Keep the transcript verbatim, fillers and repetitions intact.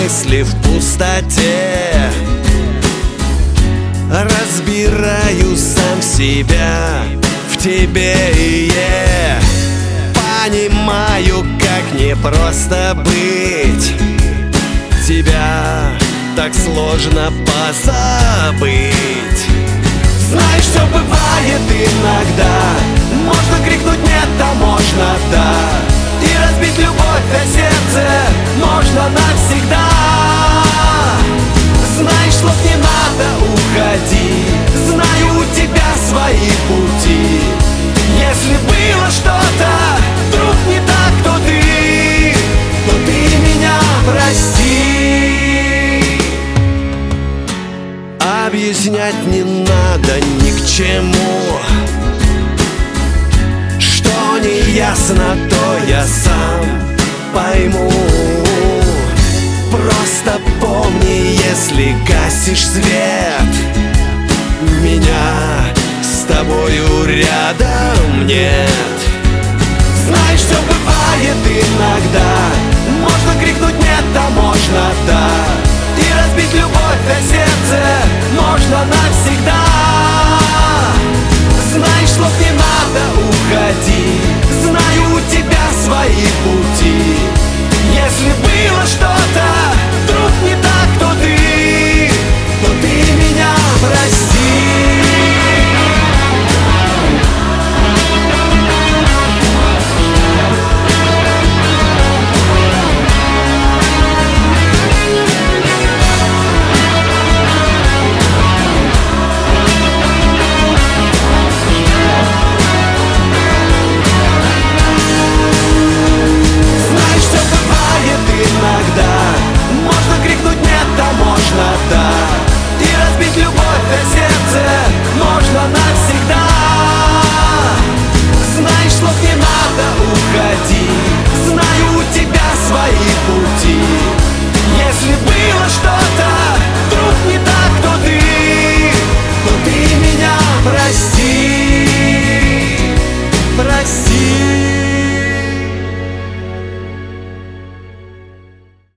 мысли в пустоте. Разбираю сам себя в тебе и я. Понимаю, как непросто быть. Тебя так сложно позабыть. Знаешь, все бывает иногда. Можно крикнуть нет, а можно да. И разбить любовь о сердце можно навсегда. Знаешь, слов не надо, уходи. Знаю, у тебя свои пути. Если было что-то вдруг не так, то ты, то ты меня прости. Объяснять не надо ни к чему. Что не ясно, то я сам пойму. Просто помни, если гасишь свет, меня с тобою рядом нет. Знаешь, все бывает иногда. Можно крикнуть нет, а можно да. И разбить любовь о сердце можно навсегда. Знаешь, слов не надо, уходи. Знаю, у тебя свои пути. Если было что-то вдруг не так, то ты, то ты меня прости. Да. И разбить любовь о сердце можно навсегда. Знаешь, слов не